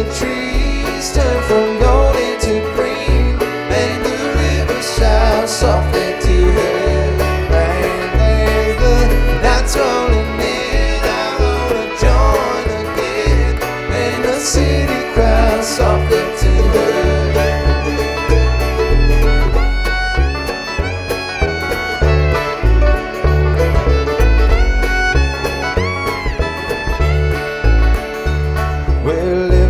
the trees turn from gold into green, and the river shouts softly to her. And the night's rolling in, I wanna join again, and the city cries softly to her.